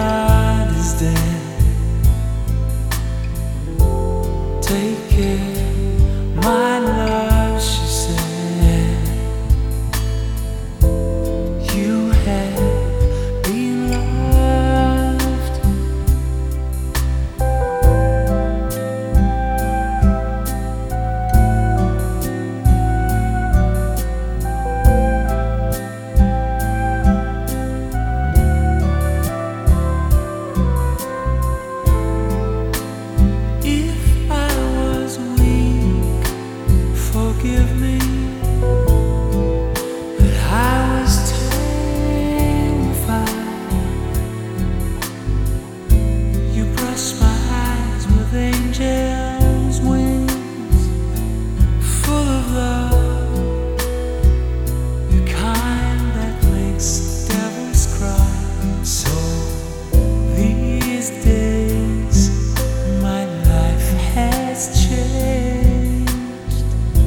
heart is dead. Take care, my love, she said. You have been loved. If I was weak, forgive me, but I was terrified. You brushed my eyes with angels' wings, full of love, the kind that makes devils cry. So these days my life has changed,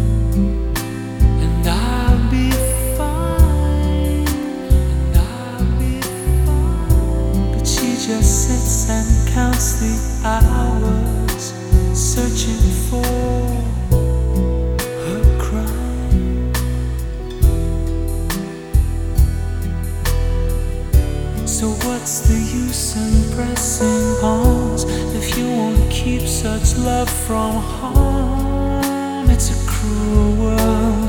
and I'll be fine, and I'll be fine. But she just sits and counts the hours, searching for her crime. So what's the use in pressing pawns if you won't keep such love from harm? It's a cruel world.